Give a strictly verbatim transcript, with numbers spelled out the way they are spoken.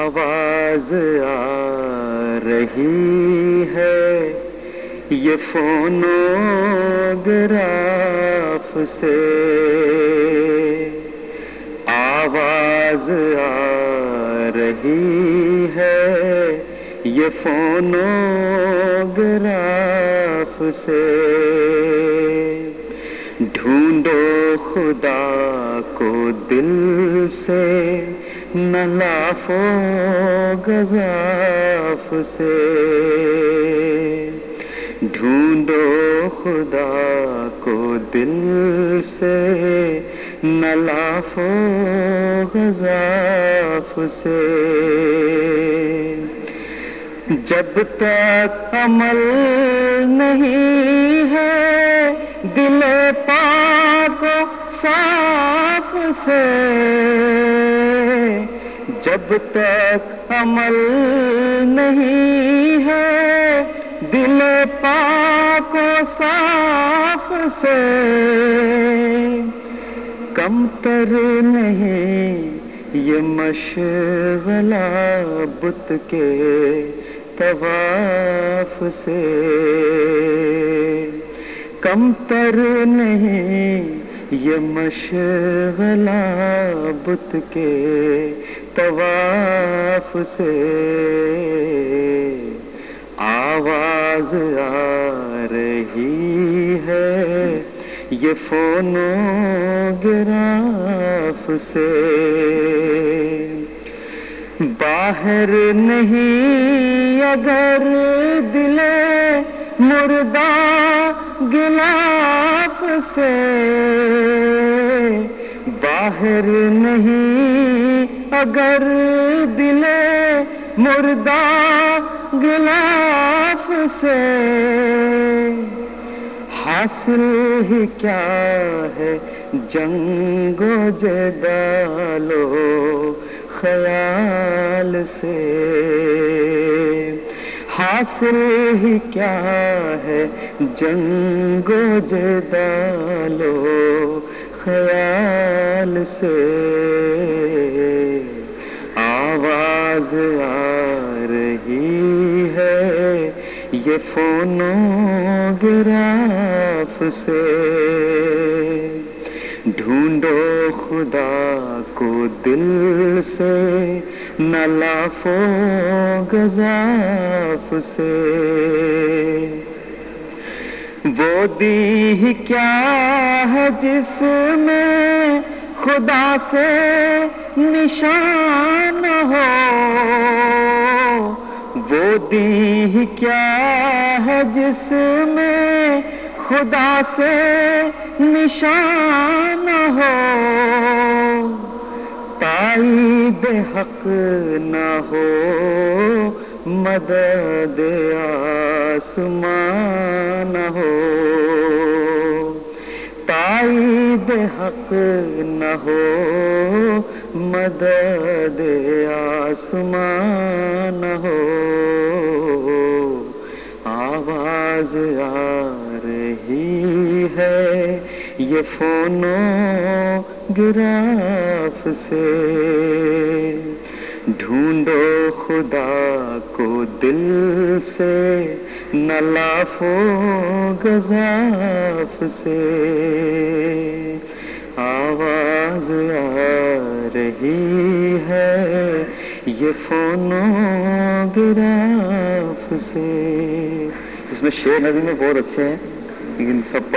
آواز آ رہی ہے یہ فونوگراف سے، آواز آ رہی ہے یہ فونوگراف سے، ڈھونڈو خدا کو دل سے نہ لاف و گزاف سے، ڈھونڈو خدا کو دل سے نہ لاف و گزاف سے، جب تک عمل نہیں ہے دل پاک و صاف سے، جب تک عمل نہیں ہے دل پاک و صاف سے، کم تر نہیں یہ مشغلہ بت کے طواف سے، کم تر نہیں یہ مشغلہ بت کے طواف سے، آواز آ رہی ہے یہ فونوگراف سے، باہر نہیں اگر دل مردہ غلاف سے، باہر نہیں اگر دل مردہ غلاف سے، حاصل ہی کیا ہے جنگ و جدال و خیال سے، حاصل ہی کیا ہے جنگ و جدال و خیال سے، آواز آ رہی ہے یہ فونوگراف سے، ڈھونڈو خدا کو دل سے نہ لاف و گزاف سے، وہ دیہ کیا ہے جس میں خدا سے نشان ہو، وہ دیہ کیا ہے جس میں خدا سے نشان ہو، تائید حق نہ ہو مدد آسمان ہو، تائید حق نہ ہو مدد آسمان ہو، آواز آ رہی ہے یہ فونوگراف سے، ڈھونڈو خدا کو دل سے نہ لاف و گزاف سے، آواز آ رہی ہے یہ فونوگراف سے۔ اس میں شعر نظم میں بہت اچھے ہیں لیکن سب